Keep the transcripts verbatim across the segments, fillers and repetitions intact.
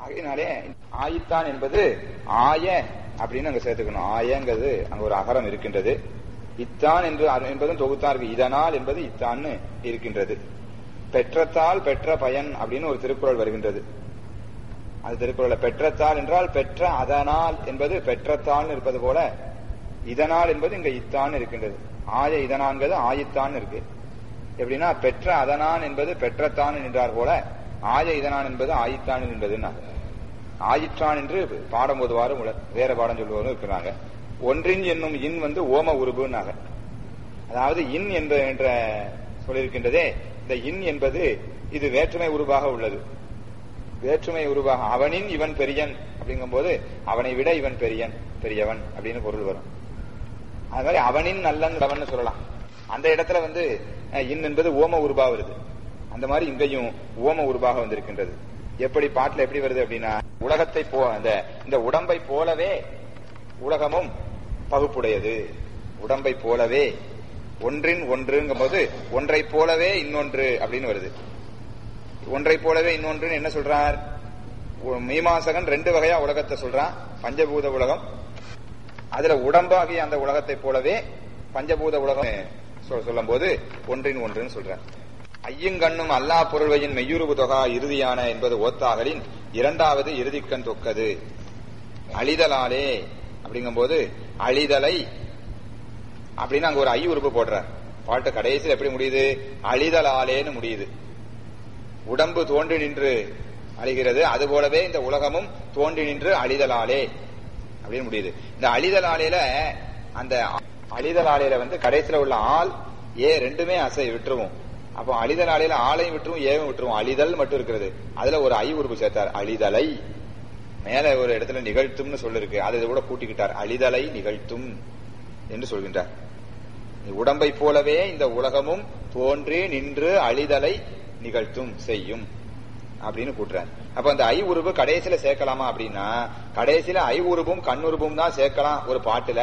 ஆகையினாலே ஆயித்தான் என்பது ஆய அப்படின்னு அங்க சேர்த்துக்கணும். ஆயங்கிறது அங்க ஒரு அகரம் இருக்கின்றது. இத்தான் என்று என்பதும் தொகுத்தான் இருக்கு. இதனால் என்பது இத்தான்னு இருக்கின்றது. பெற்றத்தால் பெற்ற பயன் அப்படின்னு ஒரு திருக்குறள் வருகின்றது. அது திருக்குறள் பெற்றத்தால் என்றால் பெற்ற அதனால் என்பது பெற்றத்தால் இருப்பது போல இதனால் என்பது இங்க இத்தான் இருக்கின்றது. ஆய இதனான்கிறது ஆயித்தான் இருக்கு. எப்படின்னா பெற்ற அதனான் என்பது பெற்றத்தான் என்றார் போல ஆய இதனான் என்பது ஆயித்தான் என்பது ஆயிற்றான் என்று பாடம் போதுவாறு வேற பாடம் சொல்லுவாரும் இருக்கிறாங்க. ஒன்றின் என்னும் இன் வந்து ஓம உருபுனாக. அதாவது இன் என்ற என்ற சொல்லியிருக்கின்றதே, இந்த இன் என்பது இது வேற்றுமை உருவாக உள்ளது. வேற்றுமை உருவாக அவனின் இவன் பெரியன் அப்படிங்கும் போது அவனை விட இவன் பெரியன் பெரியவன் அப்படின்னு பொருள் வரும். அது மாதிரி அவனின் நல்லன் அவன் சொல்லலாம். அந்த இடத்துல வந்து இன் என்பது ஓம உருபா வருது. அந்த மாதிரி இங்கேயும் ஓம உருபாக வந்திருக்கின்றது. எப்படி பாட்டுல எப்படி வருது அப்படின்னா, உலகத்தை போ அந்த இந்த உடம்பை போலவே உலகமும் பகுப்புடையது. உடம்பை போலவே ஒன்றின் ஒன்றுங்கும் போது ஒன்றை போலவே இன்னொன்று அப்படின்னு வருது. ஒன்றை போலவே இன்னொன்று என்ன சொல்றார்? மீமாசகன் ரெண்டு வகையா உலகத்தை சொல்றான். பஞ்சபூத உலகம், அதுல உடம்பாகிய அந்த உலகத்தை போலவே பஞ்சபூத உலகம் சொல்லும் போது ஒன்றின் ஒன்றுன்னு சொல்றார். ஐயுங்கண்ணும் அல்லா பொருள்வையின் மெய்யுருவு தொகா இறுதியான என்பது ஓத்தாகலின் இரண்டாவது இறுதிக்கண் தொக்கது அழிதலாலே அப்படிங்கும் போது அழிதலை அப்படின்னு அங்க ஒரு ஐ உறுப்பு போடுறார். பாட்டு கடைசியில் எப்படி முடியுது? அழிதலாலேன்னு முடியுது. உடம்பு தோன்றி நின்று அழிகிறது, அது போலவே இந்த உலகமும் தோன்றி நின்று அழிதலாலே அப்படின்னு முடியுது. இந்த அழிதலாலேல அந்த அழிதலாலேல வந்து கடைசியில உள்ள ஆள் ஏ ரெண்டுமே அசை விட்டுருவோம். அப்போ அழிதலாலேல ஆளையும் விட்டுருவோம் ஏவும் விட்டுருவோம். அழிதல் மட்டும் இருக்கிறது. அதுல ஒரு ஐ உறுப்பு சேர்த்தார். அழிதலை மேல ஒரு இடத்துல நிகழ்த்தும்னு சொல்லிருக்கு, அதை கூட கூட்டிக்கிட்டார். அழிதலை நிகழ்த்தும் என்று சொல்கின்றார். உடம்பை போலவே இந்த உலகமும் தோன்றி நின்று அழிதலை நிகழ்த்தும் செய்யும் அப்படின்னு கூட்டுறார். அப்ப அந்த ஐ உருவு கடைசியில சேர்க்கலாமா அப்படின்னா, கடைசியில ஐ உருவும் கண்ணுருவும் தான் சேர்க்கலாம். ஒரு பாட்டுல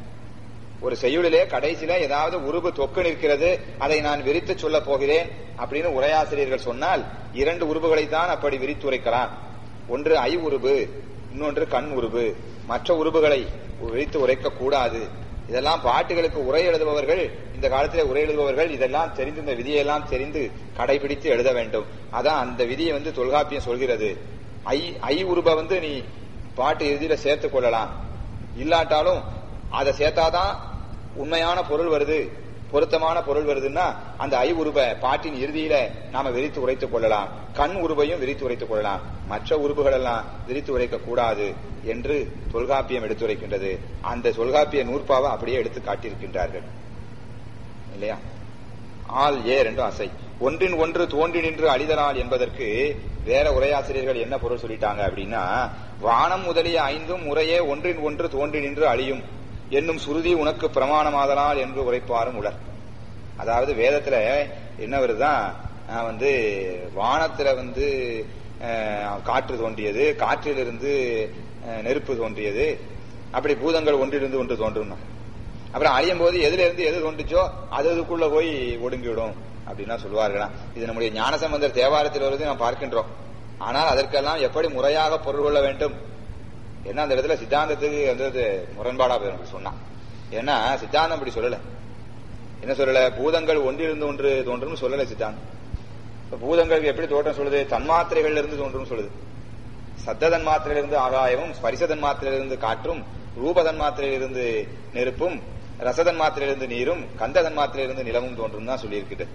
ஒரு செய்யுளிலே கடைசியில ஏதாவது உருவு தொக்கு நிற்கிறது, அதை நான் விரித்து சொல்ல போகிறேன் அப்படின்னு உரையாசிரியர்கள் சொன்னால் இரண்டு உருவுகளை தான் அப்படி விரித்து உரைக்கலாம். ஒன்று ஐ உருவு, இன்னொன்று கண் உருவு. மற்ற உருவுகளை விரித்து உரைக்க கூடாது. இதெல்லாம் பாட்டுகளுக்கு உரை எழுதுபவர்கள், இந்த காலத்திலே உரை எழுதுபவர்கள் இதெல்லாம் தெரிந்து இந்த விதியெல்லாம் தெரிந்து கடைபிடித்து எழுத வேண்டும். அதான் அந்த விதியை வந்து தொல்காப்பியம் சொல்கிறது. ஐ ஐ உருப வந்து நீ பாட்டு இறுதியில சேர்த்துக் கொள்ளலாம், இல்லாட்டாலும் அதை சேர்த்தாதான் உண்மையான பொருள் வருது, பொருத்தமான பொருள் வருதுன்னா அந்த ஐ உருப பாட்டின் இறுதியில நாம விரித்து உரைத்துக் கொள்ளலாம். கண் உருவையும் விரித்து உரைத்துக் கொள்ளலாம். மற்ற உருவுகள் எல்லாம் விரித்து உரைக்க கூடாது என்று தொல்காப்பியம் எடுத்துரைக்கின்றது. அந்த தொல்காப்பிய நூற்பாவை அப்படியே எடுத்து காட்டியிருக்கின்றார்கள் இல்லையா? ஆள் ஏ ரெண்டும் அசை. ஒன்றின் ஒன்று தோன்றி நின்று அழிதலால் என்பதற்கு வேற உரையாசிரியர்கள் என்ன பொருள் சொல்லிட்டாங்க அப்படின்னா, வானம் முதலிய ஐந்தும் முறையே ஒன்றின் ஒன்று தோன்றி நின்று அழியும் என்னும் சுருதி உனக்கு பிரமாணமாதலால் என்று உரைப்பாரும் உலர். அதாவது வேதத்துல என்ன வருதுதான், வந்து வானத்துல வந்து காற்று தோன்றியது, காற்றிலிருந்து நெருப்பு தோன்றியது, அப்படி பூதங்கள் ஒன்றிலிருந்து ஒன்று தோன்றும். அப்புறம் அழியும் போது எதுல இருந்து எது தோன்றுச்சோ அது அதுக்குள்ள போய் ஒடுங்கிவிடும் அப்படின்னா சொல்வார்களா. இது நம்முடைய ஞானசம்பந்தர் தேவாரத்தில் வருவதை நாம் பார்க்கின்றோம். ஆனால் அதற்கெல்லாம் எப்படி முறையாக பொருள் கொள்ள வேண்டும்? ஏன்னா அந்த இடத்துல சித்தாந்தத்துக்கு வந்து முரண்பாடா போயிடும் சொன்னா. ஏன்னா சித்தாந்தம் அப்படி சொல்லல. என்ன சொல்லல? பூதங்கள் ஒன்றிலிருந்து ஒன்று தோன்றும் சொல்லல சித்தாந்தம். பூதங்களுக்கு எப்படி தோற்றம் சொல்லுது? தன்மாத்திரைகள் இருந்து தோன்றும் சொல்லுது. சத்ததன் மாத்திரையிலிருந்து ஆகாயமும், ஸ்பரிசதன் மாத்திரையிலிருந்து காற்றும், ரூபதன் மாத்திரையிலிருந்து நெருப்பும், ரசதன் மாத்திரையிலிருந்து நீரும், கந்ததன் மாத்திரையிலிருந்து நிலமும் தோன்றும் தான் சொல்லியிருக்கிறது.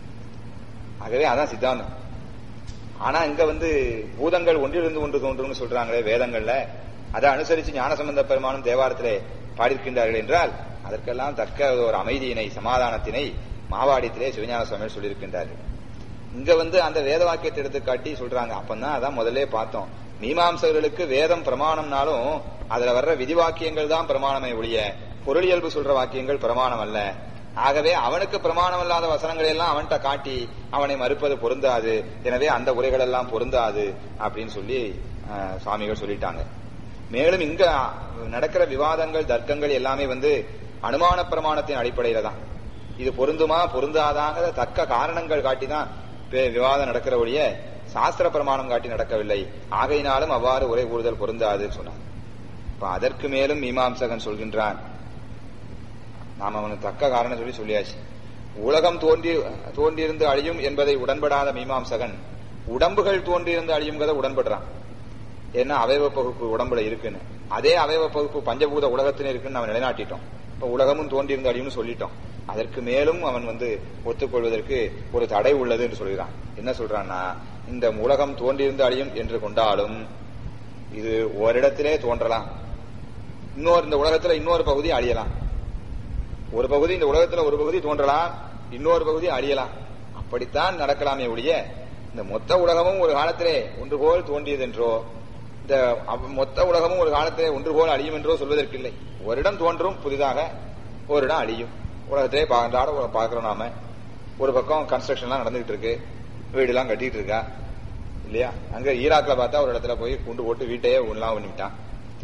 ஆகவே அதான் சித்தாந்தம். ஆனா இங்க வந்து பூதங்கள் ஒன்றிலிருந்து ஒன்று தோன்றும்னு சொல்றாங்களே வேதங்கள்ல, அதை அனுசரிச்சு ஞானசம்பந்த பெருமானும் தேவாரத்திலே பாடியிருக்கின்றார்கள் என்றால் அதற்கெல்லாம் தக்க ஒரு அமைதியினை, சமாதானத்தினை மாவாடியத்திலே சிவஞான சுவாமிகள் சொல்லியிருக்கின்றார்கள். இங்க வந்து அந்த வேத வாக்கியத்தை எடுத்து காட்டி சொல்றாங்க. அப்பதான் அதான் முதல்ல பார்த்தோம், மீமாம்சகர்களுக்கு வேதம் பிரமாணம்னாலும் அதுல வர்ற விதி வாக்கியங்கள் தான் பிரமாணமே ஒழிய பொருளியல்பு சொல்ற வாக்கியங்கள் பிரமாணம் அல்ல. ஆகவே அவனுக்கு பிரமாணம் இல்லாத வசனங்களை எல்லாம் அவன்கிட்ட காட்டி அவனை மறுப்பது பொருந்தாது. எனவே அந்த உரைகள் எல்லாம் பொருந்தாது அப்படின்னு சொல்லி சுவாமிகள் சொல்லிட்டாங்க. மேலும் இங்க நடக்கிற விவாதங்கள், தர்க்கங்கள் எல்லாமே வந்து அனுமான பிரமாணத்தின் அடிப்படையில தான். இது பொருந்துமா பொருந்தாதாங்க தக்க காரணங்கள் காட்டிதான் விவாதம் நடக்கிற ஒழிய சாஸ்திர பிரமாணம் காட்டி நடக்கவில்லை. ஆகையினாலும் அவ்வாறு ஒரே கூறுதல் பொருந்தாதுன்னு சொன்னார். இப்ப அதற்கு மேலும் மீமாம்சகன் சொல்கின்றான். நாம் அவனுக்கு தக்க காரணம் சொல்லி சொல்லியாச்சு. உலகம் தோன்றி தோன்றியிருந்து அழியும் என்பதை உடன்படாத மீமாம்சகன் உடம்புகள் தோன்றியிருந்து அழியுங்கிறத உடன்படுறான். ஏன்னா அவயவ பகுப்பு உடம்புல இருக்குன்னு, அதே அவயவ பகுப்பு பஞ்சபூத உலகத்தின் இருக்குன்னு அவன் நிலைநாட்டிட்டோம். இப்ப உலகமும் தோன்றியிருந்து அழியும்னு சொல்லிட்டோம். அதற்கு மேலும் அவன் வந்து ஒத்துக்கொள்வதற்கு ஒரு தடை உள்ளது என்று சொல்கிறான். என்ன சொல்றான்னா, இந்த உலகம் தோன்றியிருந்து அழியும் என்று கொண்டாலும் இது ஓரிடத்திலே தோன்றலாம், இன்னொரு இந்த உலகத்துல இன்னொரு பகுதி அழியலாம். ஒரு பகுதி இந்த உலகத்துல ஒரு பகுதி தோன்றலாம், இன்னொரு பகுதி அழியலாம். அப்படித்தான் நடக்கலாமே ஒழிய இந்த மொத்த உலகமும் ஒரு காலத்திலே ஒன்று போல் தோன்றியது என்றோ, இந்த மொத்த உலகமும் ஒரு காலத்திலே ஒன்று போல் அழியும் என்றோ சொல்வதற்கில்லை. ஒரு இடம் தோன்றும் புதிதாக, ஒரு இடம் அழியும். உலகத்திலே பார்க்கிறோம் நாம. ஒரு பக்கம் கன்ஸ்ட்ரக்ஷன் எல்லாம் நடந்துகிட்டு இருக்கு, வீடு எல்லாம் கட்டிட்டு இருக்கா இல்லையா? அங்க ஈராக்ல பார்த்தா ஒரு இடத்துல போய் குண்டு போட்டு வீட்டையே ஒண்ணலாம் பண்ணிட்டான்.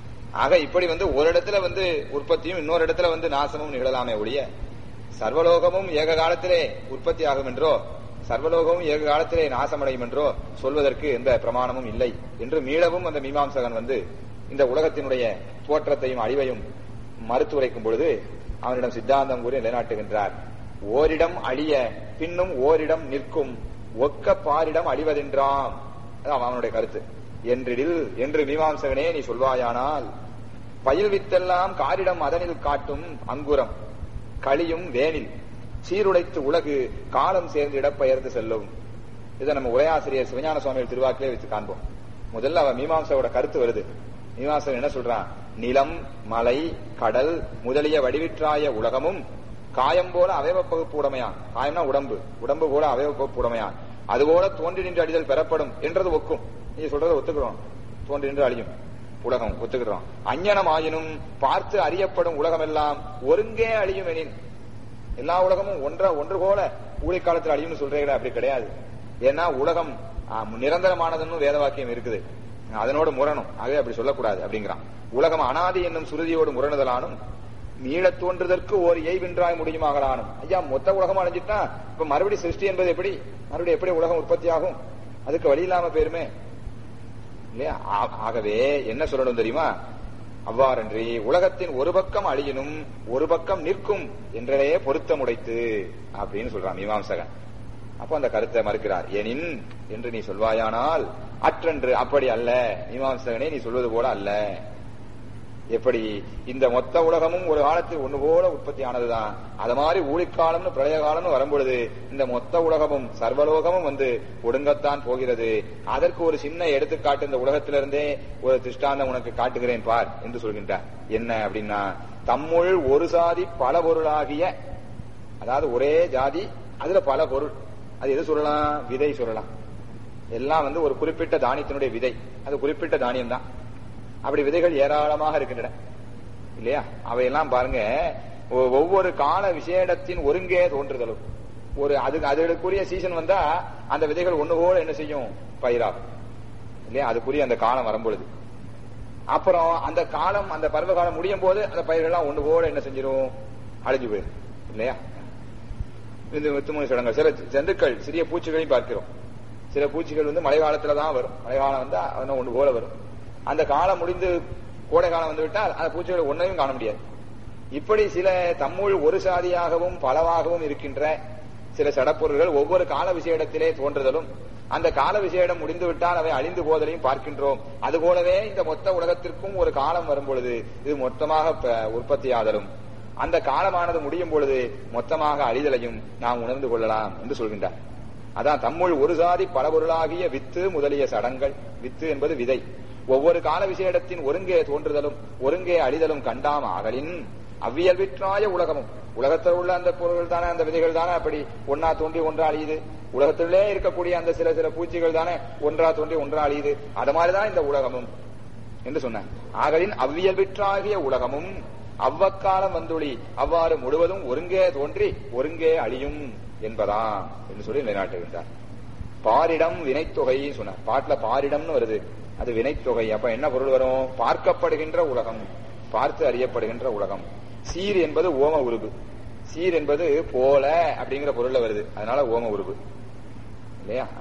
ஆக இப்படி வந்து ஒரு இடத்துல வந்து உற்பத்தியும் இன்னொரு இடத்துல வந்து நாசமும் நிகழலாமே ஒழிய சர்வலோகமும் ஏக காலத்திலே உற்பத்தி ஆகும் என்றோ சர்வலோகமும் ஏக காலத்திலே நாசமடையும் என்றோ சொல்வதற்கு எந்த பிரமாணமும் இல்லை என்று மீளவும் அந்த மீமாம்சகன் வந்து இந்த உலகத்தினுடைய தோற்றத்தையும் அழிவையும் மறுத்துரைக்கும் பொழுது அவனிடம் சித்தாந்தம் கூறி நிலைநாட்டுகின்றார். ஓரிடம் அழிய பின்னும் ஓரிடம் நிற்கும், ஒக்க பாரிடம் அழிவதென்றாம். அவனுடைய கருத்து. என்றிடில் என்று மீமாம்சகனே நீ சொல்வாயானால், பயில் வித்தெல்லாம் காரிடம் அதனில் காட்டும் அங்குரம் களியும் வேனில் சீருடைத்து உலகு காலம் சேர்ந்து இடப்பெயர்ந்து செல்லும். இதை நம்ம உரையாசிரியர் சிவஞான சுவாமிகள் திருவாக்கிலே வச்சு காண்போம். முதல்ல அவன் மீமாம்சோட கருத்து வருது. மீமாம்சகன் என்ன சொல்றான்? நிலம், மலை, கடல் முதலிய வடிவிற்றாய உலகமும் காயம் போல அவயவ பகுப்பு உடமையான். காயம்னா உடம்பு, உடம்பு போல அவயவ பகுப்பு உடமையான். அதுபோல தோன்றி நின்று அழிதல் பெறப்படும் என்றது ஒக்கும். நீ சொல்றதை ஒத்துக்கிறோம், தோன்றி நின்று அழியும் உலகம் ஒத்துக்கிறோம். அஞ்ஞனம் ஆயினும் பார்த்து அறியப்படும் உலகம் எல்லாம் ஒருங்கே அழியும் எனின். எல்லா உலகமும் ஒன்ற ஒன்று போல ஊழி காலத்தில் அழியும்னு சொல்றீங்களா? அப்படி கிடையாது. ஏன்னா உலகம் நிரந்தரமானதுன்னு வேத வாக்கியம் இருக்குது, அதனோடு முரணும். ஆகவே அப்படி சொல்லக்கூடாது அப்படிங்கிறான். உலகம் அனாதி என்னும் சுருதியோடு முரணுதலானும் மீளத் தோன்றுதற்கு ஓர் எய்வின்றாய் முடியுமாகலானும். ஐயா, மொத்த உலகம் அழிஞ்சிட்டா இப்ப மறுபடி சிருஷ்டி என்பது எப்படி? மறுபடியும் எப்படி உலகம் உற்பத்தி ஆகும்? அதுக்கு வழி இல்லாம போயிருமே இல்லையா? ஆகவே என்ன சொல்லணும் தெரியுமா? அவ்வாறன்றி உலகத்தின் ஒரு பக்கம் அழியினும் ஒரு பக்கம் நிற்கும் என்றே பொருத்தம் உடைத்து அப்படின்னு சொல்றான் மீமாம்சகன். அப்ப அந்த கருத்தை மறுக்கிறார். எனின் என்று நீ சொல்வாயானால் அற்றன்று அப்படி அல்ல. மீமாம்சகனே நீ சொல்வது போல அல்ல. எப்படி? இந்த மொத்த உலகமும் ஒரு காலத்தில் ஒண்ணு போல உற்பத்தி ஆனதுதான். அது மாதிரி ஊழிக்காலம்னு பிரளய காலம்னு வரும்பொழுது இந்த மொத்த உலகமும் சர்வலோகமும் வந்து ஒடுங்கத்தான் போகிறது. அதற்கு ஒரு சின்ன எடுத்துக்காட்டு இந்த உலகத்திலிருந்தே ஒரு திருஷ்டாந்தம் உனக்கு காட்டுகிறேன் பார் என்று சொல்கின்றார். என்ன அப்படின்னா, தம்முள் ஒரு சாதி பல பொருளாகிய, அதாவது ஒரே ஜாதி அதுல பல பொருள். அது எது சொல்லலாம்? விதை சொல்லலாம். எல்லாம் வந்து ஒரு குறிப்பிட்ட தானியத்தினுடைய விதை, அது குறிப்பிட்ட தானியம் தான். அப்படி விதைகள் ஏராளமாக இருக்கின்றன இல்லையா? அவையெல்லாம் பாருங்க, ஒவ்வொரு கால விசேடத்தின் ஒருங்கே தோன்றுதலும். ஒரு அதுக்கு அதுக்குரிய சீசன் வந்தா அந்த விதைகள் ஒண்ணு போல என்ன செய்யும்? பயிராகும் இல்லையா? அதுக்குரிய அந்த காலம் வரும்பொழுது, அப்புறம் அந்த காலம் அந்த பருவ காலம் முடியும் போது அந்த பயிர்கள்லாம் ஒண்ணு போல என்ன செஞ்சிடும்? அழிஞ்சு போயிடும் இல்லையா? இந்த வித்துமணி சடங்கள் சில ஜந்துக்கள் சிறிய பூச்சிகளையும் பார்க்கிறோம். சில பூச்சிகள் வந்து மழை காலத்துலதான் வரும். மழை காலம் வந்தா ஒண்ணு போல வரும். அந்த காலம் முடிந்து கோடை காலம் வந்து விட்டால் அந்த பூச்சிகளை ஒன்றையும் காண முடியாது. இப்படி சில தம்முள் ஒரு சாதியாகவும் பலவாகவும் இருக்கின்ற சில சடப்பொருள்கள் ஒவ்வொரு கால விசேடத்திலே தோன்றுதலும் அந்த கால விசேடம் முடிந்து விட்டால் அவை அழிந்து போதலையும் பார்க்கின்றோம். அதுபோலவே இந்த மொத்த உலகத்திற்கும் ஒரு காலம் வரும் பொழுது இது மொத்தமாக உற்பத்தியாதலும் அந்த காலமானது முடியும் பொழுது மொத்தமாக அழிதலையும் நாம் உணர்ந்து கொள்ளலாம் என்று சொல்கின்றார். அதான் தம்முள் ஒரு சாதி பல பொருளாகிய வித்து முதலிய சடங்கள். வித்து என்பது விதை. ஒவ்வொரு கால விசேடத்தின் ஒருங்கே தோன்றுதலும் ஒருங்கே அழிதலும் கண்டாம் ஆகலின் அவ்வியல்விற்றாய உலகமும். உலகத்தில் உள்ள அந்த பொருள்கள் தானே, அந்த விதைகள் தானே அப்படி ஒன்னா தோன்றி ஒன்றா அழியுது. உலகத்திலே இருக்கக்கூடிய அந்த சில சில பூச்சிகள் தானே ஒன்றா தோன்றி ஒன்றா அழியுது. அது மாதிரிதான் இந்த உலகமும் என்று சொன்ன. ஆகலின் அவ்வியல்விற்றாகிய உலகமும் அவ்வக்காலம் வந்துளி அவ்வாறு முழுவதும் ஒருங்கே தோன்றி ஒருங்கே அழியும் என்பதாம் என்று சொல்லி நிலைநாட்டுகின்றார். பாரிடம் வினைத்தொகை சொன்னார். பாட்டுல பாரிடம்னு வருது, அது வினைத்தொகை. அப்ப என்ன பொருள் வரும்? பார்க்கப்படுகின்ற உலகம், பார்த்து அறியப்படுகின்ற உலகம். சீர் என்பது ஓம உருபு. சீர் என்பது போல அப்படிங்கிற பொருள்ல வருது, அதனால ஓம உருபு இல்லையா?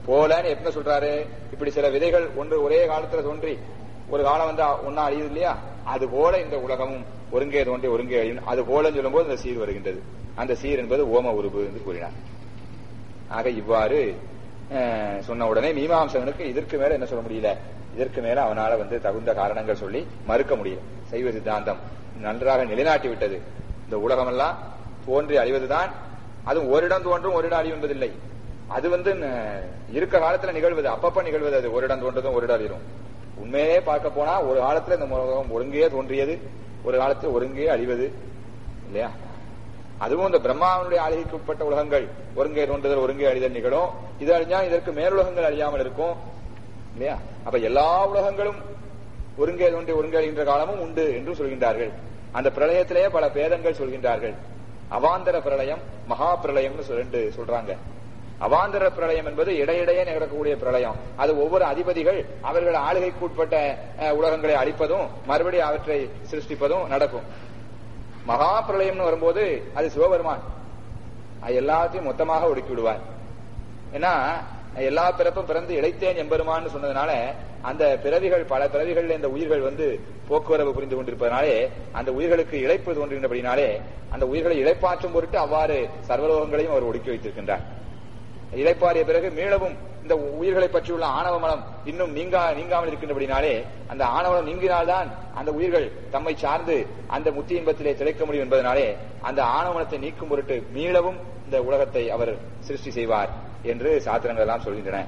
போலன்னு எப்ப சொல்றாரு? இப்படி சில விதைகள் ஒன்று ஒரே காலத்துல தோன்றி ஒரு காலம் வந்து ஒன்னா அழியுது இல்லையா, அது போல இந்த உலகமும் ஒருங்கே தோன்றி ஒருங்கே அழியும். அது போலன்னு சொல்லும் போது இந்த சீர் வருகின்றது. அந்த சீர் என்பது ஓம உருபு என்று கூறினார். ஆக இவ்வாறு சொன்ன உடனே மீமாம்சகனுக்கு இதற்கு மேல என்ன சொல்ல முடியல, இதற்கு மேல அவனால வந்து தகுந்த காரணங்கள் சொல்லி மறுக்க முடியல. சைவ சித்தாந்தம் நன்றாக நிலைநாட்டி விட்டது. இந்த உலகம் எல்லாம் தோன்றி அழிவதுதான். அதுவும் ஓரிடம் தோன்றும் ஓரிடம் அழிவு என்பதில்லை. அது வந்து இருக்க காலத்துல நிகழ்வது, அப்பப்ப நிகழ்வது. அது ஓரிடம் தோன்றதும் ஓரிடம் அழியும். உண்மையே பார்க்க போனா ஒரு காலத்துல இந்த உலகம் ஒருங்கே தோன்றியது, ஒரு காலத்துல ஒருங்கே அழிவது இல்லையா? அதுவும் இந்த பிரம்மாவனுடைய ஆளுகைக்கு உட்பட்ட உலகங்கள் ஒருங்கே தோன்றுதல் ஒருங்கே அழிதல் நிகழும். இது அழிஞ்சா இதற்கு மேலுலகங்கள் அழியாமல் இருக்கும் இல்லையா? அப்ப எல்லா உலகங்களும் ஒருங்கே தோன்றி ஒருங்கே அழிகின்ற காலமும் உண்டு என்று சொல்கின்றார்கள். அந்த பிரளயத்திலேயே பல பேதங்கள் சொல்கின்றார்கள். அவாந்தர பிரளயம், மகா பிரளயம் ரெண்டு சொல்றாங்க. அவாந்தர பிரளயம் என்பது இடையிடையே நடக்கக்கூடிய பிரளயம். அது ஒவ்வொரு அதிபதிகள் அவர்கள் ஆளுகைக்கு உட்பட்ட உலகங்களை அழிப்பதும் மறுபடியும் அவற்றை சிருஷ்டிப்பதும் நடக்கும். மகா பிரளயம்னு வரும்போது அது சிவபெருமான் எல்லாத்தையும் மொத்தமாக ஒடுக்கி விடுவார். ஏன்னா எல்லா பிறப்பும் பிறந்து இழைத்தேன் எம்பெருமான்னு சொன்னதுனால அந்த பிறவிகள் பல பிறவிகள் இந்த உயிர்கள் வந்து போக்குவரவு புரிந்து கொண்டிருப்பதனாலே அந்த உயிர்களுக்கு இழைப்பு தோன்றுகின்றபடினாலே அந்த உயிர்களை இழைப்பாற்றும் பொருட்டு அவ்வாறு சர்வலோகங்களையும் அவர் ஒடுக்கி வைத்திருக்கின்றார். இழைப்பாரிய பிறகு மீளவும் இந்த உயிர்களை பற்றியுள்ள ஆணவ மலம் இன்னும் நீங்கா நீங்காமல் இருக்கின்றபடினாலே அந்த ஆணவம் நீங்கினால்தான் அந்த உயிர்கள் தம்மை சார்ந்து அந்த முத்தி இன்பத்திலே திளைக்க முடியும் என்பதனாலே அந்த ஆணவமலத்தை நீக்கும் பொருட்டு மீளவும் இந்த உலகத்தை அவர் சிருஷ்டி செய்வார் என்று சாத்திரங்கள் எல்லாம் சொல்கின்றன.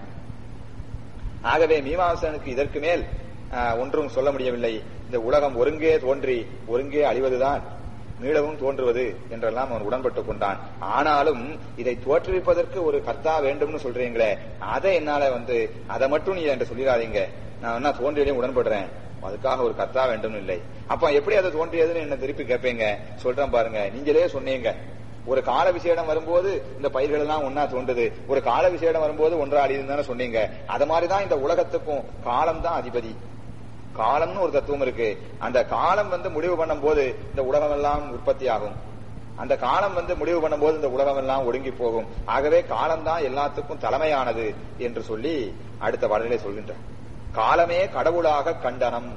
ஆகவே மீமாம்சனுக்கு இதற்கு மேல் ஒன்றும் சொல்ல முடியவில்லை. இந்த உலகம் ஒருங்கே தோன்றி ஒருங்கே அழிவதுதான், மீளவும் தோன்றுவது என்றெல்லாம் அவன் உடன்பட்டுக் கொண்டான். ஆனாலும் இதை தோற்றுவிப்பதற்கு ஒரு கர்த்தா வேண்டும்னு சொல்றீங்களே, அதை என்னால வந்து அதை மட்டும் நீ என்று சொல்லிடாதீங்க. நான் என்ன தோன்றியதையும் உடன்படுறேன், அதுக்காக ஒரு கர்த்தா வேண்டும் இல்லை. அப்ப எப்படி அதை தோன்றியதுன்னு என்ன திருப்பி கேட்பீங்க. சொல்றேன் பாருங்க, நீங்களே சொன்னீங்க ஒரு கால விசேடம் வரும்போது இந்த பயிர்கள் எல்லாம் ஒன்னா தோன்றுது, ஒரு கால விசேடம் வரும்போது ஒன்றா அழியுதுன்னு சொன்னீங்க. அது மாதிரிதான் இந்த உலகத்துக்கும் காலம் தான் அதிபதி. காலம்னு ஒரு தத்துவம் இருக்கு. அந்த காலம் வந்து முடிவு பண்ணும் போது இந்த உலகம் எல்லாம் உற்பத்தி ஆகும். அந்த காலம் வந்து முடிவு பண்ணும் போது இந்த உலகம் எல்லாம் ஒடுங்கி போகும். ஆகவே காலம்தான் எல்லாத்துக்கும் தலைமையானது என்று சொல்லி அடுத்த பாடலை சொல்கின்றார். காலமே கடவுளாக கண்டனம்.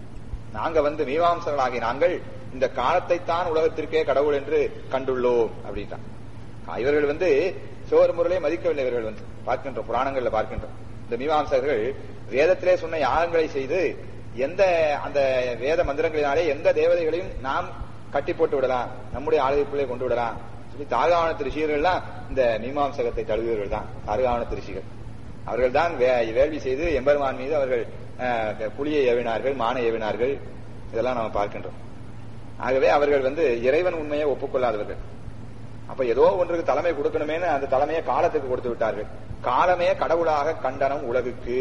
நாங்க வந்து மீமாம்சர்களாகி நாங்கள் இந்த காலத்தை தான் உலகத்திற்கே கடவுள் என்று கண்டுள்ளோம் அப்படின்ட்டான். இவர்கள் வந்து சோறு முறையை மதிக்கவில்லை. இவர்கள் வந்து பார்க்கின்றோம், புராணங்கள்ல பார்க்கின்றோம். இந்த மீமாம்சகர்கள் வேதத்திலே சொன்ன யாகங்களை செய்து எந்த அந்த வேத மந்திரங்களினாலே எந்த தேவதைகளையும் நாம் கட்டி போட்டு விடலாம், நம்முடைய ஆலயத்துக்குள்ளே கொண்டு விடலாம் சொல்லி தாரகாவனத்து ரிஷிகள்லாம் இந்த மீமாம்சகத்தை தழுவியவர்கள் தான். தாரகாவனத்து ரிஷிகள் அவர்கள் தான் வேள்வி செய்து எம்பெருமான் மீது அவர்கள் புலியை ஏவினார்கள், மானை ஏவினார்கள். இதெல்லாம் நாம் பார்க்கின்றோம். ஆகவே அவர்கள் வந்து இறைவன் உண்மையை ஒப்புக்கொள்ளாதவர்கள். அப்ப ஏதோ ஒன்றுக்கு தலைமை கொடுக்கணுமேனு அந்த தலைமையை காலத்துக்கு கொடுத்து விட்டார்கள். காலமே கடவுளாக கண்டனம் உலகுக்கு,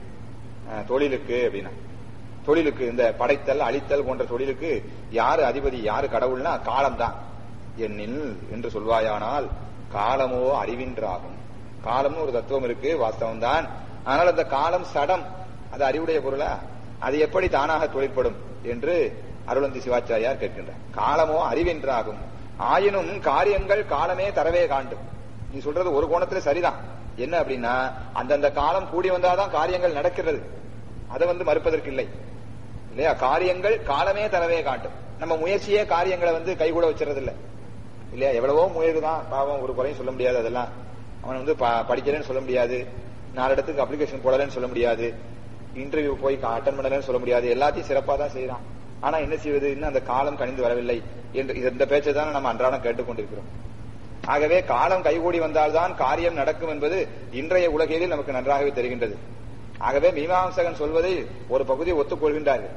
தொழிலுக்கு அப்படின்னா தொழிலுக்கு இந்த படைத்தல் அழித்தல் போன்ற தொழிலுக்கு யாரு அதிபதி யாரு கடவுள்னா காலம்தான். என்னில் என்று சொல்வாயானால் காலமோ அறிவின்றாகும். காலம்னு ஒரு தத்துவம் இருக்கு, வாஸ்தவம் தான். ஆனால் அந்த காலம் சடம், அது அறிவுடைய பொருளா, அது எப்படி தானாக தொழிற்படும் என்று அருளந்தி சிவாச்சாரியார் கேட்கின்றார். காலமோ அறிவென்றாகும், ஆயினும் காரியங்கள் காலமே தரவே காண்டும். நீ சொல்றது ஒரு கோணத்துல சரிதான். என்ன அப்படின்னா அந்தந்த காலம் கூடி வந்தாதான் காரியங்கள் நடக்கிறது, அதை வந்து மறுப்பதற்கு இல்லை இல்லையா? காரியங்கள் காலமே தரவே காட்டும். நம்ம முயற்சியே காரியங்களை வந்து கைகூட வச்சுறது இல்லை இல்லையா? எவ்வளவோ முயற்சிதான், பாவம் ஒரு குறையும் சொல்ல முடியாது. அதெல்லாம் அவன் வந்து படிக்கலன்னு சொல்ல முடியாது, நாலு இடத்துக்கு அப்ளிகேஷன் போடலன்னு சொல்ல முடியாது, இன்டர்வியூ போய் அட்டன் பண்ணலன்னு சொல்ல முடியாது. எல்லாத்தையும் சிறப்பா தான் செய்யறான். ஆனா என்ன செய்வது, இன்னும் அந்த காலம் கணிந்து வரவில்லை என்று இந்த பேச்சை தானே நம்ம அன்றாடம் கேட்டுக்கொண்டிருக்கிறோம். ஆகவே காலம் கைகூடி வந்தால்தான் காரியம் நடக்கும் என்பது இன்றைய உலகில் நமக்கு நன்றாகவே தெரிகின்றது. ஆகவே மீமாம்சகன் சொல்வதை ஒரு பகுதியை ஒத்துக்கொள்கின்றார்கள்.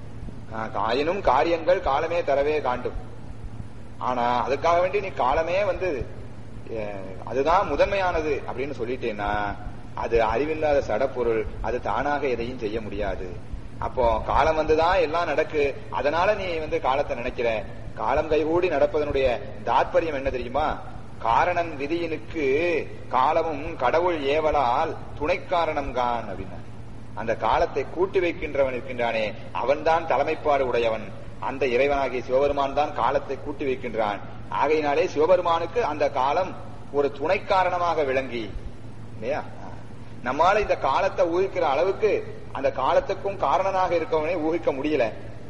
ஆயினும் காரியங்கள் காலமே தரவே காண்டும். ஆனா அதுக்காக வேண்டி நீ காலமே வந்து அதுதான் முதன்மையானது அப்படின்னு சொல்லிட்டேன்னா அது அறிவில்லாத சடப்பொருள், அது தானாக எதையும் செய்ய முடியாது. அப்போ காலம் வந்துதான் எல்லாம் நடக்கு, அதனால நீ வந்து காலத்தை நினைக்கிற. காலம் கைகூடி நடப்பதனுடைய தாற்பயம் என்ன தெரியுமா? காரணம் விதியினுக்கு காலமும் கடவுள் ஏவலால் துணை காரணம் கான் அப்படின்னா, அந்த காலத்தை கூட்டி வைக்கின்றவன் இருக்கின்றானே அவன் தான் தலைமைப்பாடு உடையவன். அந்த இறைவனாகிய சிவபெருமான் தான் காலத்தை கூட்டி வைக்கின்றான். ஆகையினாலே சிவபெருமானுக்கு அந்த காலம் ஒரு துணை காரணமாக விளங்கி இல்லையா? நம்மால இந்த காலத்தை ஊகிக்கிற அளவுக்கு அந்த காலத்துக்கும் காரணனாக இருக்கவனே ஊகிக்க முடியல.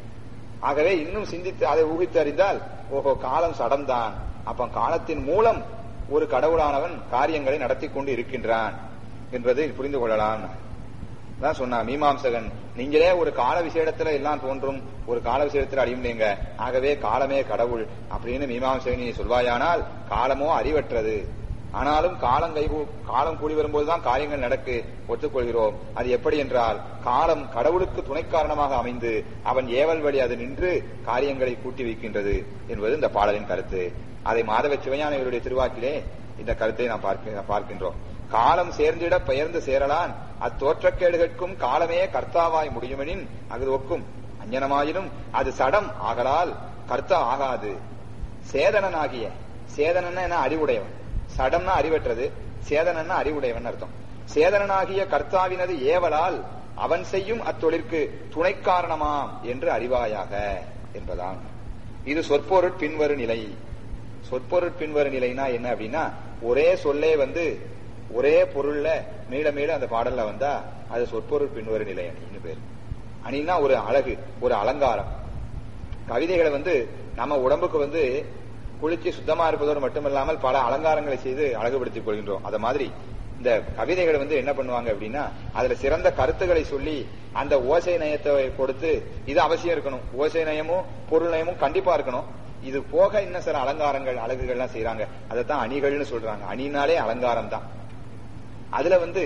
ஆகவே இன்னும் சிந்தித்து அதை ஊகித்து அறிந்தால் ஓஹோ காலம் சடம்தான், அப்ப காலத்தின் மூலம் ஒரு கடவுளானவன் காரியங்களை நடத்தி கொண்டு இருக்கின்றான் என்பதை புரிந்து கொள்ளலாம் தான் சொன்னா மீமாம்சகன். நீங்களே ஒரு கால விஷயத்துல எல்லாம் தோன்றும், ஒரு கால விஷயத்துல அடியுங்க, ஆகவே காலமே கடவுள் அப்படின்னு மீமாம்சகன் நீ சொல்வாயானால் காலமோ அறிவற்றது. ஆனாலும் காலம் கை காலம் கூடி வரும்போதுதான் காரியங்கள் நடக்கு ஒத்துக்கொள்கிறோம். அது எப்படி என்றால் காலம் கடவுளுக்கு துணை காரணமாக அமைந்து அவன் ஏவல் வழி அது நின்று காரியங்களை கூட்டி வைக்கின்றது என்பது இந்த பாடலின் கருத்து. அதை மாதவ சிவஞான இவருடைய திருவாக்கிலே இந்த கருத்தை நாம் பார்க்கின்றோம். காலம் சேர்ந்திட பெயர்ந்து சேரலான் அத்தோற்றக்கேடுகளுக்கும் காலமே கர்த்தாவாய் முடியுமெனின் அது ஒக்கும் அஞ்ஞனமாயினும் அது சடம் ஆகலால் கர்த்தா ஆகாது. சேதனனாகிய சேதனன்னா என்ன அறிவுடையவன், சடம்னா அறிவற்றது, சேதனன்னா அறிவுடையவன் அர்த்தம். சேதனனாகிய கர்த்தாவினது ஏவலால் அவன் செய்யும் அத்தொழிற்கு துணை காரணமாம் என்று அறிவாயாக என்பதாம். இது சொற்பொருட் பின்வரு நிலை. சொற்பொருட் பின்வரு நிலைனா என்ன அப்படின்னா, ஒரே சொல்லே வந்து ஒரே பொருள்ல மீள மீள அந்த பாடல்ல வந்தா அது சொற்பொருள் பின்வரு நிலை அணின்னு பேரு. அணின்னா ஒரு அழகு, ஒரு அலங்காரம். கவிதைகளை வந்து நம்ம உடம்புக்கு வந்து குளிச்சு சுத்தமா இருப்பதோடு மட்டுமில்லாமல் பல அலங்காரங்களை செய்து அழகுபடுத்திக் கொள்கின்றோம். அத மாதிரி இந்த கவிதைகளை வந்து என்ன பண்ணுவாங்க அப்படின்னா, அதுல சிறந்த கருத்துக்களை சொல்லி அந்த ஓசை நயத்தை கொடுத்து இது அவசியம் இருக்கணும், ஓசை நயமும் பொருள் நயமும் கண்டிப்பா இருக்கணும், இது போக இன்னும் சில அலங்காரங்கள் அழகுகள்லாம் செய்யறாங்க, அதைத்தான் அணிகள்னு சொல்றாங்க. அணினாலே அலங்காரம் தான். அதுல வந்து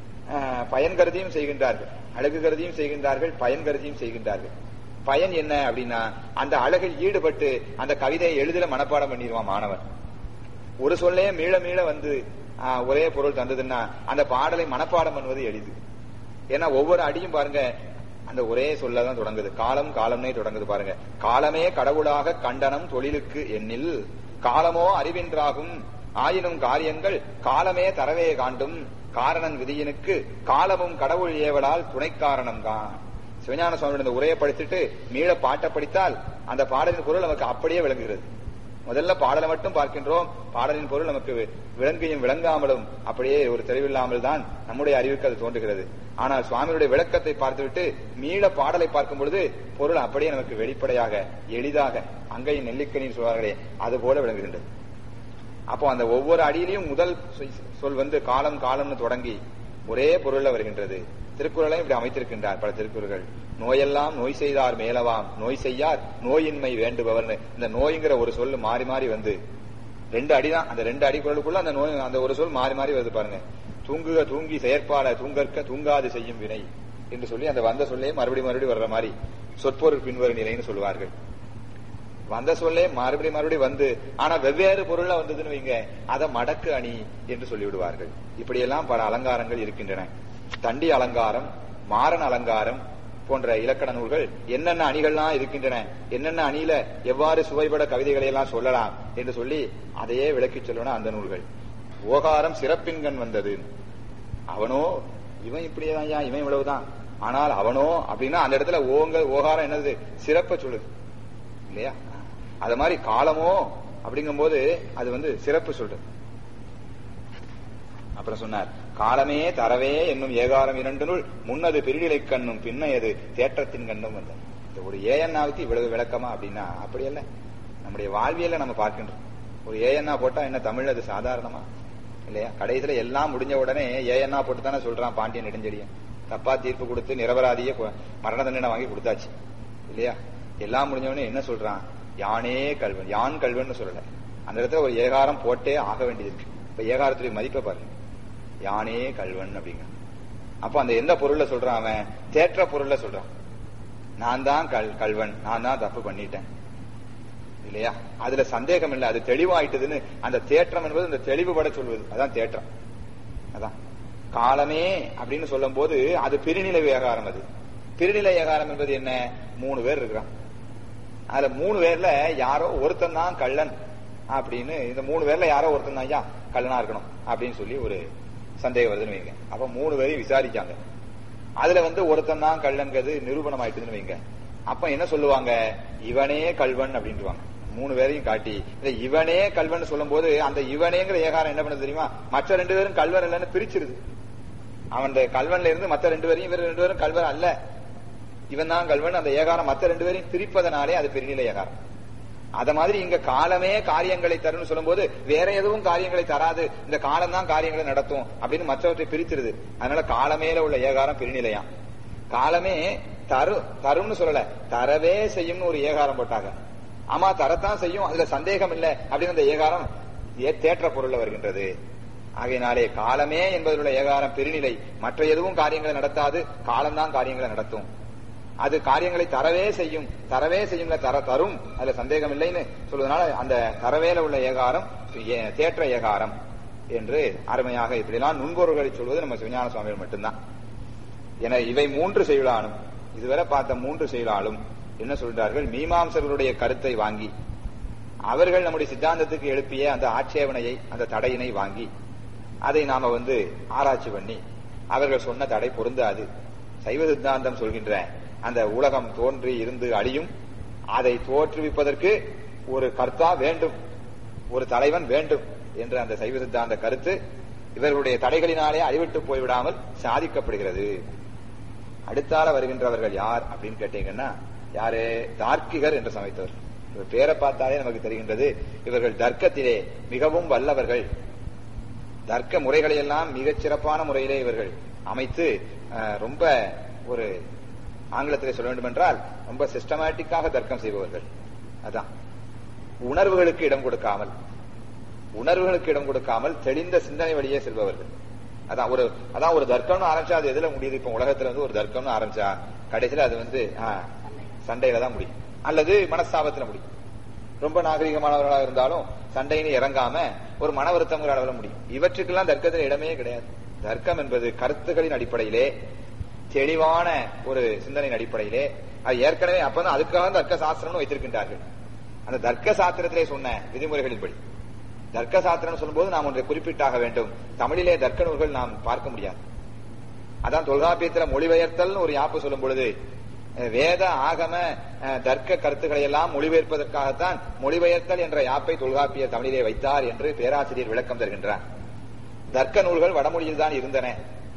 பயன் கருதியும் செய்கின்றார்கள், அழகு கருதியும் செய்கின்றார்கள், பயன் கருதியும் செய்கின்றார்கள். பயன் என்ன அப்படின்னா, அந்த அழகில் ஈடுபட்டு அந்த கவிதையை எளிதில் மனப்பாடம் பண்ணிடுவான் மாணவன். ஒரு சொல்லே மீள மீள வந்து ஒரே பொருள் தந்ததுன்னா அந்த பாடலை மனப்பாடம் பண்ணுவது எளிது. ஏன்னா ஒவ்வொரு அடியும் பாருங்க அந்த ஒரே சொல்லதான் தொடங்குது, காலம் காலம்னே தொடங்குது பாருங்க. காலமே கடவுளாக கண்டனம் தொழிலுக்கு எண்ணில் காலமோ அறிவின்றாகும் ஆயினும் காரியங்கள் காலமே தரவே காண்டும் காரணன் விதியினுக்கு காலமும் கடவுள் ஏவலால் துணை காரணம் தான். சிவஞான சுவாமியோட உரையை படிச்சுட்டு மீள பாட்டை படித்தால் அந்த பாடலின் பொருள் நமக்கு அப்படியே விளங்குகிறது. முதல்ல பாடலை மட்டும் பார்க்கின்றோம், பாடலின் பொருள் நமக்கு விளங்கியும் விளங்காமலும் அப்படியே ஒரு தெளிவில்லாமல் தான் நம்முடைய அறிவுக்கு அது தோன்றுகிறது. ஆனால் சுவாமியுடைய விளக்கத்தை பார்த்துவிட்டு மீள பாடலை பார்க்கும் பொழுது பொருள் அப்படியே நமக்கு வெளிப்படையாக எளிதாக அங்கையின் நெல்லிக்கனின்னு சொல்வார்களே அது போல விளங்குகின்றது. அப்போ அந்த ஒவ்வொரு அடியிலையும் முதல் சொல் வந்து காலம் காலம்னு தொடங்கி ஒரே பொருள்ல வருகின்றது. திருக்குறளையும் இப்படி அமைத்திருக்கின்றார் பல திருக்குறள்கள். நோயெல்லாம் நோய் செய்தார் மேலவாம் நோய் செய்யார் நோயின்மை வேண்டுபவர்னு இந்த நோய்ங்கிற ஒரு சொல் மாறி மாறி வந்து ரெண்டு அடிதான், அந்த ரெண்டு அடி குரலுக்குள்ள அந்த நோய் அந்த ஒரு சொல் மாறி மாறி வருது பாருங்க. தூங்குக தூங்கி செயற்பாட தூங்கற்க தூங்காது செய்யும் வினை என்று சொல்லி அந்த வந்த சொல்லே மறுபடியும் மறுபடியும் வர்ற மாதிரி சொற்பொருள் பின்வரும் நிலைன்னு சொல்லுவார்கள். வந்த சொல்லே மறுபடி மறுபடி வந்து ஆனா வெவ்வேறு பொருள்ல வந்ததுன்னு வைங்க, அதை மடக்கு அணி என்று சொல்லிவிடுவார்கள். இப்படியெல்லாம் பல அலங்காரங்கள் இருக்கின்றன. தண்டி அலங்காரம், மாறன் அலங்காரம் போன்ற இலக்கண நூல்கள் என்னென்ன அணிகள்லாம் இருக்கின்றன, என்னென்ன அணியில எவ்வாறு சுவைபட கவிதைகளை எல்லாம் சொல்லலாம் என்று சொல்லி அதையே விளக்கி சொல்லணும் அந்த நூல்கள். ஓகாரம் சிறப்பின்கண் வந்தது, அவனோ இவன் இப்படியேதான், இவன் இவ்வளவுதான், ஆனால் அவனோ அப்படின்னா அந்த இடத்துல ஓங்க ஓகாரம் என்னது சிறப்ப சொல்லுது இல்லையா. அது மாதிரி காலமோ அப்படிங்கும் போது அது வந்து சிறப்பு சொல்றது. அப்புறம் சொன்னார், காலமே தரவே என்னும் ஏகாரம் இரண்டு நூல் முன்னது பெருநிலை கண்ணும் பின்னையது தேற்றத்தின் கண்ணும் வந்தது. இந்த ஒரு ஏஎன்னாவுக்கு இவ்வளவு விளக்கமா அப்படின்னா அப்படி அல்ல. நம்முடைய வாழ்வியல நம்ம பார்க்கின்றோம். ஒரு ஏஎன்னா போட்டா என்ன தமிழ் அது சாதாரணமா இல்லையா. கடைசியில எல்லாம் முடிஞ்ச உடனே ஏஎன்னா போட்டு தானே சொல்றான் பாண்டியன் நெடுஞ்செழியன். தப்பா தீர்ப்பு கொடுத்து நிரபராதிய மரண தண்டனை வாங்கி கொடுத்தாச்சு இல்லையா. எல்லாம் முடிஞ்ச உடனே என்ன சொல்றான், யானே கல்வன், யான் கல்வன் சொல்லல. அந்த இடத்துல ஒரு ஏகாரம் போட்டே ஆக வேண்டியது இருக்கு. இப்ப ஏகாரத்துடைய மதிப்பை பாருங்க, யானே கல்வன் அப்படிங்க. அப்ப அந்த எந்த பொருள்ல சொல்றான், அவன் தேற்ற பொருள்ல சொல்றான். நான் தான் கல் கல்வன், நான் தான் தப்பு பண்ணிட்டேன் இல்லையா. அதுல சந்தேகம் இல்லை, அது தெளிவாயிட்டதுன்னு அந்த தேற்றம் என்பது இந்த தெளிவுபட சொல்வது, அதான் தேற்றம். அதான் காலமே அப்படின்னு சொல்லும் போது அது பிரிநிலை ஏகாரம். அது பிரிநிலை ஏகாரம் என்பது என்ன, மூணு பேர் இருக்கிறான், அதுல மூணு பேர்ல யாரோ ஒருத்தன் தான் கள்ளன் அப்படின்னு, இந்த மூணு பேர்ல யாரோ ஒருத்தன் தான் ஐயா கள்ளனா இருக்கணும் அப்படின்னு சொல்லி ஒரு சந்தேகம் வருதுன்னு வைங்க. அப்ப மூணு பேரையும் விசாரிக்காங்க, அதுல வந்து ஒருத்தன் தான் கள்ளன்கிறது நிரூபணம் ஆயிட்டுதுன்னு வைங்க. அப்ப என்ன சொல்லுவாங்க, இவனே கல்வன் அப்படின்ட்டுவாங்க. மூணு பேரையும் காட்டி இந்த இவனே கல்வன் சொல்லும் போது அந்த இவனேங்கிற ஏகாரம் என்ன பண்ணது தெரியுமா, மற்ற ரெண்டு பேரும் கல்வர் இல்லைன்னு பிரிச்சிருது. அவன் கல்வன்ல இருந்து மற்ற ரெண்டு பேரையும் இவர் ரெண்டு பேரும் கல்வன் அல்ல, இவன் தான் கல்வன். அந்த ஏகாரம் மற்ற ரெண்டு பேரையும் பிரிப்பதனாலே அது பெருநிலை ஏகாரம். அத மாதிரி இங்க காலமே காரியங்களை தரும்னு சொல்லும் போது வேற எதுவும் காரியங்களை தராது, இந்த காலம் தான் காரியங்களை நடத்தும் அப்படின்னு மற்றவற்றை பிரிச்சிருது. அதனால காலமேல உள்ள ஏகாரம் பெருநிலையாம். காலமே தரு தரும்னு சொல்லல, தரவே செய்யும்னு ஒரு ஏகாரம் போட்டாங்க. ஆமா தரத்தான் செய்யும், அதுல சந்தேகம் இல்லை அப்படின்னு அந்த ஏகாரம் தேற்ற பொருள்ல வருகின்றது. ஆகையினாலே காலமே என்பதிலுள்ள ஏகாரம் பெருநிலை, மற்ற எதுவும் காரியங்களை நடத்தாது, காலம்தான் காரியங்களை நடத்தும். அது காரியங்களை தரவே செய்யும், தரவே செய்யும் தர தரும், அதுல சந்தேகம் இல்லைன்னு சொல்வதனால அந்த தரவேல உள்ள ஏகாரம் தேற்ற ஏகாரம் என்று அருமையாக இப்படிலாம் நுண்பொருள்களை சொல்வது நம்ம சிவஞான சுவாமிகள் மட்டும்தான். என இவை மூன்று செயலாலும், இதுவரை பார்த்த மூன்று செயலாலும் என்ன சொல்றார்கள், மீமாம்சர்களுடைய கருத்தை வாங்கி அவர்கள் நம்முடைய சித்தாந்தத்துக்கு எழுப்பிய அந்த ஆட்சேபனையை, அந்த தடையினை வாங்கி அதை நாம வந்து ஆராய்ச்சி பண்ணி அவர்கள் சொன்ன தடை பொருந்தாது, சைவ சித்தாந்தம் சொல்கின்ற அந்த உலகம் தோன்றி இருந்து அழியும், அதை தோற்றுவிப்பதற்கு ஒரு கர்த்தா வேண்டும், ஒரு தலைவன் வேண்டும் என்ற அந்த சைவ சித்தாந்த கருத்து இவர்களுடைய தடைகளினாலே அழிவிட்டு போய்விடாமல் சாதிக்கப்படுகிறது. அடுத்தால வருகின்றவர்கள் யார் அப்படின்னு கேட்டீங்கன்னா, யாரு? தார்க்கிகர் என்று சமைத்தவர். இவர் பேரை பார்த்தாலே நமக்கு தெரிகின்றது, இவர்கள் தர்க்கத்திலே மிகவும் வல்லவர்கள். தர்க்க முறைகளை எல்லாம் மிகச் சிறப்பான முறையிலே இவர்கள் அமைத்து ரொம்ப ஒரு ஆங்கிலத்திலே சொல்ல வேண்டும் என்றால் ரொம்ப சிஸ்டமேட்டிக்காக தர்க்கம் செய்பவர்கள். அதான் உணர்வுகளுக்கு இடம் கொடுக்காமல் உணர்வுகளுக்கு இடம் கொடுக்காமல் தெளிந்த சிந்தனை வழியே செல்பவர்கள். அதான் ஒரு அதான் ஒரு தர்க்கம்னு ஆரம்பிச்சா அது எதுல முடியுது? இப்ப உலகத்துல வந்து ஒரு தர்க்கம்னு ஆரம்பிச்சா கடைசியில அது வந்து சண்டையில தான் முடியும், அல்லது மனஸ்தாபத்துல முடியும். ரொம்ப நாகரிகமானவர்களாக இருந்தாலும் சண்டைன்னு இறங்காம ஒரு மன வருத்தங்கிற அளவுல முடியும். இவற்றுக்கெல்லாம் தர்க்கத்தில் இடமே கிடையாது. தர்க்கம் என்பது கருத்துக்களின் அடிப்படையிலே, தெளிவான ஒரு சிந்தனையின் அடிப்படையிலே, அது ஏற்கனவே அப்பதான் அதுக்காக தர்க்க சாஸ்திரம்னு வைத்திருக்கின்றார்கள். அந்த தர்க்க சாஸ்திரத்திலே சொன்ன விதிமுறைகளின்படி, தர்க்க சாஸ்திரம் சொல்லும் போது நாம் ஒன்றை குறிப்பிட்டாக வேண்டும், தமிழிலே தர்க்க நூல்கள் நாம் பார்க்க முடியாது. அதான் தொல்காப்பியத்தில் மொழிபெயர்த்தல் ஒரு யாப்பு சொல்லும் பொழுது வேத ஆகம தர்க்க கருத்துக்களை எல்லாம் மொழிபெயர்ப்பதற்காகத்தான் மொழிபெயர்த்தல் என்ற யாப்பை தொல்காப்பியர் தமிழிலே வைத்தார் என்று பேராசிரியர் விளக்கம் தருகின்றார். தர்க்க நூல்கள் வடமொழியில் தான் இருந்தன.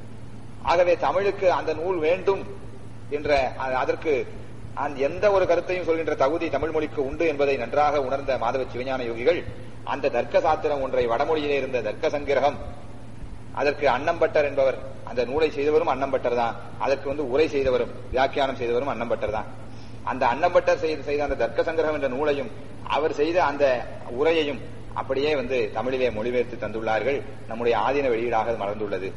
ஆகவே தமிழுக்கு அந்த நூல் வேண்டும் என்ற அதற்கு எந்த ஒரு கருத்தையும் சொல்கின்ற தகுதி தமிழ் மொழிக்கு உண்டு என்பதை நன்றாக உணர்ந்த மாதவ சிவஞான யோகிகள் அந்த தர்க்க சாத்திரம் ஒன்றை வடமொழியிலே இருந்த தர்க்க சங்கிரகம், அதற்கு அன்னம்பட்டர் என்பவர் அந்த நூலை செய்தவரும் அன்னம்பட்டர் தான், அதற்கு வந்து உரை செய்தவரும் வியாக்கியானம் செய்தவரும் அன்னம்பட்டர் தான். அந்த அன்னம்பட்டர் செய்த அந்த தர்க்க சங்கிரகம் என்ற நூலையும் அவர் செய்த அந்த உரையையும் அப்படியே வந்து தமிழிலே மொழிபெயர்த்து தந்துள்ளார்கள். நம்முடைய ஆதீன வெளியீடாக மலர்ந்துள்ளது.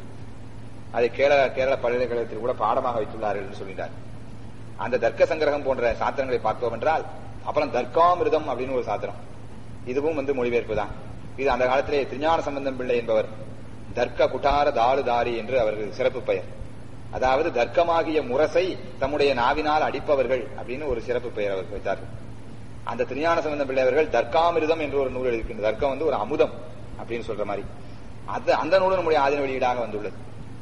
அதை கேரள கேரள பல்கலைக்கழகத்தில் கூட பாடமாக வைத்துள்ளார்கள் என்று சொல்கிறார். அந்த தர்க்க சங்கிரகம் போன்ற சாத்திரங்களை பார்த்தோம் என்றால், அப்புறம் தர்க்காமிருதம் அப்படின்னு ஒரு சாத்திரம், இதுவும் வந்து மொழிபெயர்ப்பு தான். இது அந்த காலத்திலே திருஞான சம்பந்தம் பிள்ளை என்பவர் தர்க்க குட்டார தாளுதாரி என்று அவர்கள் சிறப்பு பெயர். அதாவது தர்க்கமாகிய முரசை தம்முடைய நாவினால் அடிப்பவர்கள் அப்படின்னு ஒரு சிறப்பு பெயர் அவர் வைத்தார்கள். அந்த திருஞான சம்பந்தம் பிள்ளை அவர்கள் தர்க்காமிருதம் என்று ஒரு நூல் எழுதியிருக்கின்ற, தர்க்கம் வந்து ஒரு அமுதம் அப்படின்னு சொல்ற மாதிரி, அது அந்த நூலும் நம்முடைய ஆதீன வெளியீடாக வந்துள்ளது.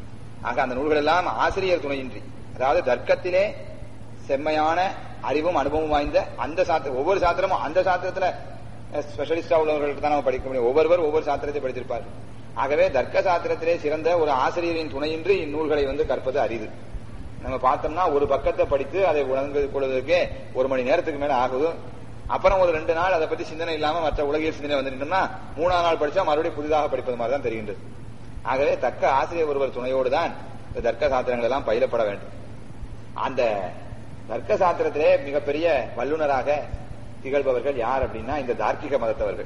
ஆக அந்த நூல்கள் எல்லாம் ஆசிரியர் துணையின்றி, அதாவது தர்க்கத்திலே செம்மையான அறிவும் அனுபவம் வாய்ந்த அந்த சாத்திரம், ஒவ்வொரு சாத்திரமும் அந்த சாத்திரத்துல ஸ்பெஷலிஸ்டா உள்ளவர்களுக்கு தான் நம்ம படிக்க முடியும். ஒவ்வொருவர் ஒவ்வொரு சாத்திரத்தை படித்திருப்பார்கள். ஆகவே தர்க்க சாத்திரத்திலே சிறந்த ஒரு ஆசிரியரின் துணையின்றி இந்நூல்களை வந்து கற்பது அரிது. நம்ம பார்த்தோம்னா ஒரு பக்கத்தை படித்து அதை உணர்ந்து கொள்வதற்கே ஒரு மணி நேரத்துக்கு மேல ஆகுது. அப்புறம் ஒரு ரெண்டு நாள் அதை பத்தி சிந்தனை இல்லாம மற்ற உலகியல் சிந்தனை வந்துட்டோம்னா மூணாவது நாள் படிச்சா மறுபடியும் புதிதாக படிப்பது மாதிரி தான் தெரிகின்றது. ஆகவே தக்க ஆசிரியர் ஒருவர் துணையோடு தான் இந்த தர்க்க சாத்திரங்கள் எல்லாம் பயிலப்பட வேண்டும். அந்த தர்க்க சாத்திரத்திலே மிகப்பெரிய வல்லுநராக திகழ்பவர்கள் யார் அப்படின்னா இந்த தார்க்கிக மதத்தவர்கள்.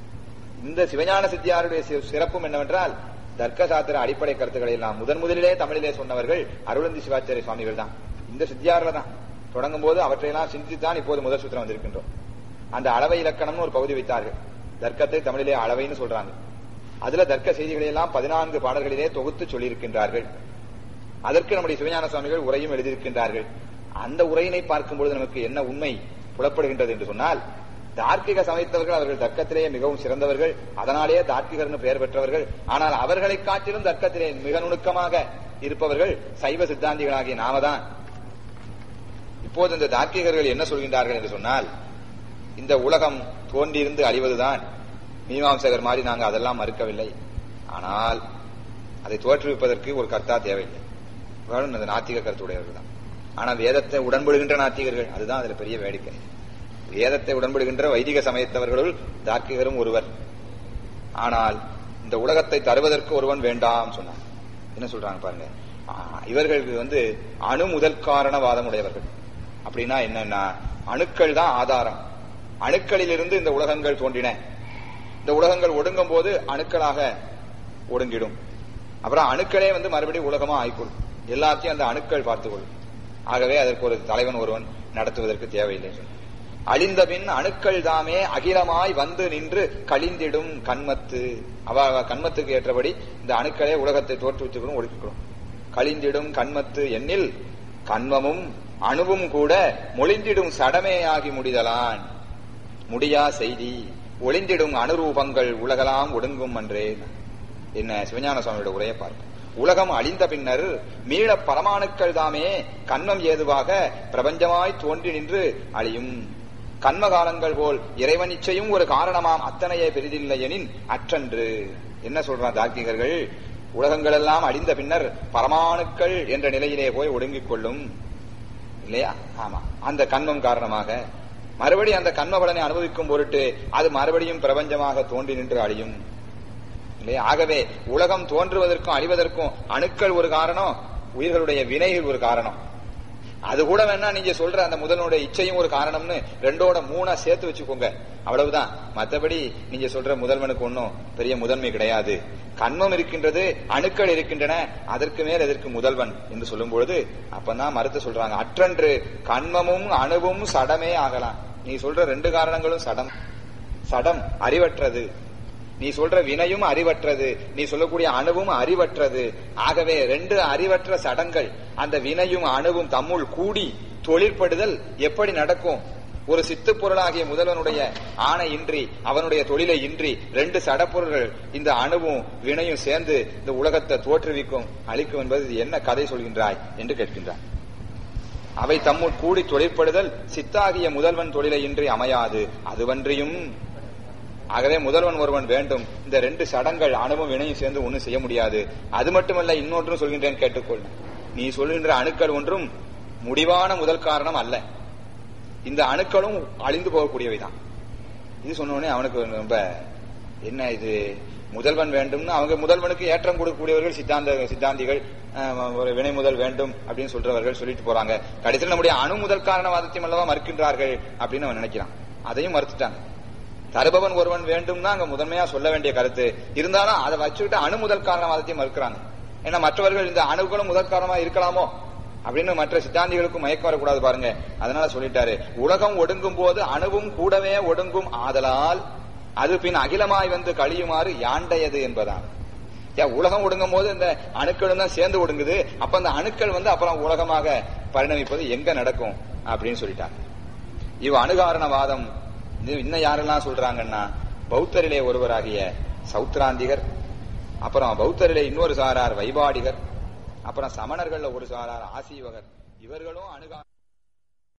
இந்த சிவஞான சித்தியாருடைய சிறப்பும் என்னவென்றால், தர்க்க சாத்திர அடிப்படை கருத்துக்களை எல்லாம் முதன் முதலிலே தமிழிலே சொன்னவர்கள் அருளந்தி சிவாச்சாரிய சுவாமிகள் தான். இந்த சித்தியாரில தான் தொடங்கும் போது அவற்றையெல்லாம் சிந்தித்தான் இப்போது முதல் சூத்திரம் வந்திருக்கின்றோம். அந்த அளவை இலக்கணம்னு ஒரு பகுதி வைத்தார்கள். தர்க்கத்தை தமிழிலே அளவைன்னு சொல்றாங்க. அதுல தர்க்க செய்திகளை எல்லாம் பதினான்கு பாடல்களிலே தொகுத்து சொல்லியிருக்கின்றார்கள். அதற்கு நம்முடைய சிவஞான சுவாமிகள் உரையும் எழுதியிருக்கின்றார்கள். அந்த உரையினை பார்க்கும்போது நமக்கு என்ன உண்மை புலப்படுகின்றது என்று சொன்னால், தார்க்கிக சமைத்தவர்கள் அவர்கள் தர்க்கத்திலேயே மிகவும் சிறந்தவர்கள், அதனாலேயே தார்க்கிகர்னு பெயர் பெற்றவர்கள். ஆனால் அவர்களை காட்டிலும் தர்க்கத்திலே மிக நுணுக்கமாக இருப்பவர்கள் சைவ சித்தாந்திகளாகிய நாம தான். இப்போது இந்த தார்க்கிகர்கள் என்ன சொல்கின்றார்கள் என்று சொன்னால், இந்த உலகம் தோன்றியிருந்து அழிவதுதான். மீமாம்சகர் மாதிரி நாங்கள் அதெல்லாம் மறுக்கவில்லை. ஆனால் அதை தோற்றுவிப்பதற்கு ஒரு கர்த்தா தேவையில்லை. அந்த நாத்திக கருத்துடையவர்கள் தான். ஆனா வேதத்தை உடன்படுகின்ற நாத்திகர்கள், அதுதான் அதுல பெரிய வேடிக்கை. வேதத்தை உடன்படுகின்ற வைதிக சமயத்தவர்களுள் தார்க்கிகரும் ஒருவர். ஆனால் இந்த உலகத்தை தருவதற்கு ஒருவன் வேண்டாம் சொன்னார். என்ன சொல்றாங்க பாருங்க, இவர்களுக்கு வந்து அணு முதல் காரணவாதம் உடையவர்கள். அப்படின்னா என்னன்னா, அணுக்கள் தான் ஆதாரம், அணுக்களிலிருந்து இந்த உலகங்கள் தோன்றின, இந்த உலகங்கள் ஒடுங்கும் போது அணுக்களாக ஒடுங்கிடும், அப்புறம் அணுக்களே வந்து மறுபடியும் உலகமா ஆய்க்கொள்ளும், எல்லாத்தையும் அந்த அணுக்கள் பார்த்துக்கொள்ளும். ஆகவே அதற்கு ஒரு தலைவன் ஒருவன் நடத்துவதற்கு தேவையில்லை. அழிந்த பின் அணுக்கள் தாமே அகிலமாய் வந்து நின்று கழிந்திடும் கண்மத்து. அவ கண்மத்துக்கு ஏற்றபடி இந்த அணுக்களே உலகத்தை தோற்றுவித்துக்கணும், ஒடுக்கிக்கணும். கழிந்திடும் கண்மத்து எண்ணில் கண்மமும் அணுவும் கூட மொழிந்திடும் சடமேயாகி முடிதலான் முடியா செய்தி ஒளிந்திடும் அணுரூபங்கள் உலகலாம் ஒடுங்கும் அன்றே. என்ன சிவஞான சுவாமியோட உரையை பார்ப்போம். உலகம் அழிந்த பின்னர் மீள பரமாணுக்கள் தாமே கண்மம் ஏதுவாக பிரபஞ்சமாய் தோன்றி நின்று அழியும். கண்ம காலங்கள் போல் இறைவன் இச்சையும் ஒரு காரணமாம் அத்தனையே பெரிதில்லை எனின் அற்றன்று. என்ன சொல்றான் தார்க்கிகர்கள், உலகங்கள் எல்லாம் அழிந்த பின்னர் பரமாணுக்கள் என்ற நிலையிலே போய் ஒடுங்கிக் கொள்ளும் இல்லையா? ஆமா, அந்த கண்மம் காரணமாக மறுபடியும் அந்த கண்ம பலனை அனுபவிக்கும் பொருட்டு அது மறுபடியும் பிரபஞ்சமாக தோன்றி நின்று அழியும் இல்லையா? ஆகவே உலகம் தோன்றுவதற்கும் அழிவதற்கும் அணுக்கள் ஒரு காரணம், உயிர்களுடைய வினைகள் ஒரு காரணம். அது கூட வேணா நீங்க சொல்ற அந்த முதலனுடைய இச்சையும் ஒரு காரணம்னு ரெண்டோட மூணா சேர்த்து வச்சுக்கோங்க, அவ்வளவுதான். மற்றபடி நீங்க சொல்ற முதல்வனுக்கு ஒன்னும் பெரிய முதன்மை கிடையாது. கண்மம் இருக்கின்றது, அணுக்கள் இருக்கின்றன, அதற்கு மேல் எதற்கு முதல்வன் என்று சொல்லும் பொழுது அப்பதான் மறுத்து சொல்றாங்க, அற்றன்று கண்மமும் அணுவும் சடமே ஆகலாம். நீ சொல்ற ரெண்டு காரணங்களும் சடம், சடம் அறிவற்றது. நீ சொல்ற வினையும் அறிவற்றது, நீ சொல்லக்கூடிய அணுவும் அறிவற்றது. ஆகவே ரெண்டு அறிவற்ற சடங்கள் அந்த வினையும் அணுவும் தம்முள் கூடி தொழிற்படுதல் எப்படி நடக்கும்? ஒரு சித்து பொருளாகிய முதல்வனுடைய ஆணை இன்றி, அவனுடைய தொழிலை இன்றி ரெண்டு சடப்பொருள்கள் இந்த அணுவும் வினையும் சேர்ந்து இந்த உலகத்தை தோற்றுவிக்கும், அழிக்கும் என்பது என்ன கதை சொல்கின்றாய் என்று கேட்கின்றார். அவை தம்முள் கூடி தொழிற்படுதல் சித்தாகிய முதல்வன் தொழிலை இன்றி அமையாது, அதுவன்றியும். ஆகவே முதல்வன் ஒருவன் வேண்டும். இந்த ரெண்டு சடங்கள் அணுவும் வினையும் சேர்ந்து ஒன்னும் செய்ய முடியாது. அது மட்டுமல்ல, இன்னொன்றும் சொல்கின்றேன் கேட்டுக்கொள். நீ சொல்கின்ற அணுக்கள் ஒன்றும் முடிவான முதல் காரணம் அல்ல. இந்த அணுக்களும் அழிந்து போகக்கூடியவைதான். இது சொன்னோடனே அவனுக்கு ரொம்ப என்ன இது முதல்வன் வேண்டும்னு, அவங்க முதல்வனுக்கு ஏற்றம் கொடுக்கக்கூடியவர்கள் சித்தாந்த சித்தாந்திகள், ஒரு வினை முதல் வேண்டும் அப்படின்னு சொல்றவர்கள் சொல்லிட்டு போறாங்க. கடைசியில் நம்முடைய அணு முதல் காரணவாதத்தையும் அல்லவா மறுக்கின்றார்கள் அப்படின்னு அவன் நினைக்கிறான். அதையும் மறுத்துட்டாங்க. தருபவன் ஒருவன் வேண்டும்னா அங்க முதன்மையா சொல்ல வேண்டிய கருத்து இருந்தாலும் அதை வச்சுக்கிட்டு அணு முதல் காரணவாதத்தையும் மறுக்கிறாங்க. ஏன்னா மற்றவர்கள் இந்த அணுக்களும் முதல் காரணமா இருக்கலாமோ அப்படின்னு மற்ற சித்தாந்திகளுக்கும் மயக்கம் வரக்கூடாது பாருங்க. அதனால சொல்லிட்டாரு, உலகம் ஒடுங்கும் போது அணுவும் கூடவே ஒடுங்கும் ஆதலால் அது பின் அகிலமாய் வந்து கழியுமாறு யாண்டையது என்பதான். உலகம் ஒடுங்கும் போது இந்த அணுக்களும் தான் சேர்ந்து ஒடுங்குது, அப்ப அந்த அணுக்கள் வந்து அப்புறம் உலகமாக பரிணமிப்பது எங்க நடக்கும் அப்படின்னு சொல்லிட்டாங்க. இவ் அணுகாரணவாதம் இன்னும் யாரெல்லாம் சொல்றாங்கன்னா, பௌத்தரிலே ஒருவராகிய சௌத்ராந்திகர், அப்புறம் பௌத்தரிலே இன்னொரு சாரார் வைபாடிகர், அப்புறம் சமணர்கள்ல ஒரு சாரார் ஆசீவகர், இவர்களும் அணுகா